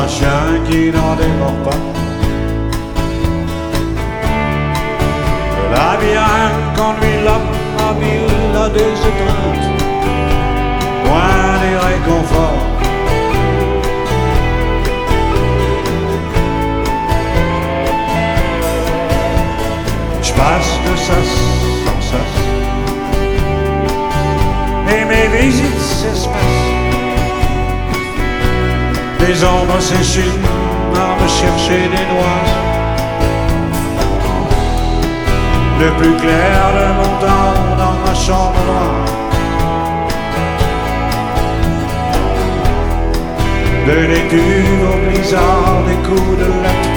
un chien qui n'en démord pas. Le labyrinthe conduit l'homme à mille à des étreintes, loin des réconforts. Je passe de sas en sas et mes visites s'espacent. Les ombres s'échinent à me chercher des noises. Le plus clair de mon temps dans ma chambre noire. De l'étude au blizzard, des coups de lettres